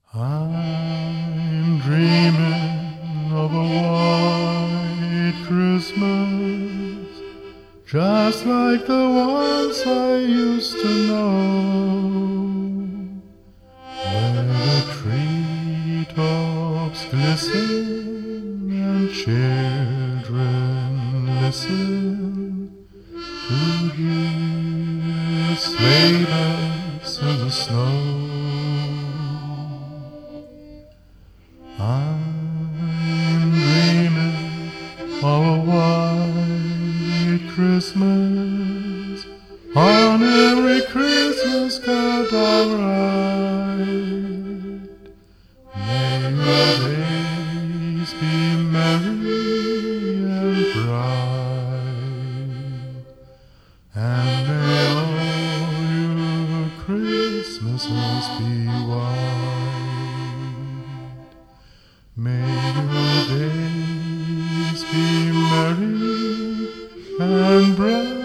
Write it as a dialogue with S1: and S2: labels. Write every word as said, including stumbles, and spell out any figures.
S1: I'm dreaming of a white Christmas, just like the ones I used to know, where the treetops glisten and children listen to hear sleigh bells in the snow. I'm dreaming of a white Christmas on every Christmas card I write. May your days be merry and bright, and may all your Christmases be white. May your days be merry and bright.